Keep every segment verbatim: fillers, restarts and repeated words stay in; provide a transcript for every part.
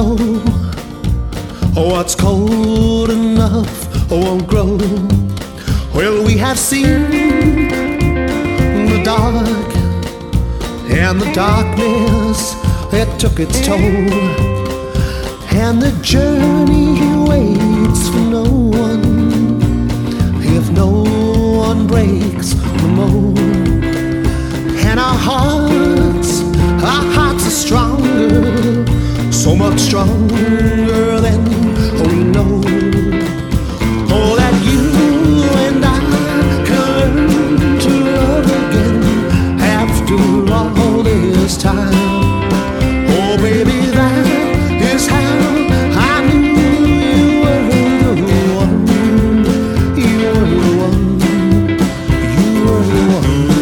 know what's cold enough won't grow. Well, we have seen the dark, and the darkness, it took its toll. And the journey waits for no one if no one breaks the mold. And our hearts, our hearts are stronger, so much stronger than we know. Oh, that you and I can learn to love again after all this time. Oh, baby, that is how I knew you were the one. You were the one. You were the one.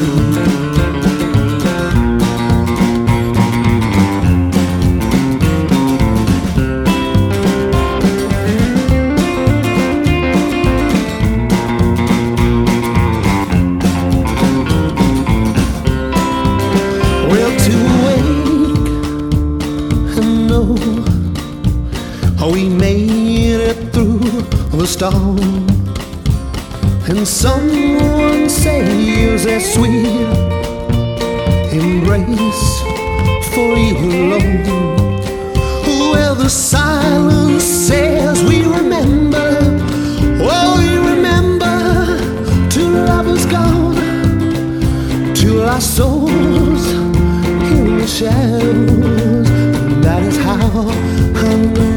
We made it through the storm, and someone saves a sweet embrace for you alone. Well, the silence says we remember, oh, we remember till love is gone, till our souls in the shadows. That is how I know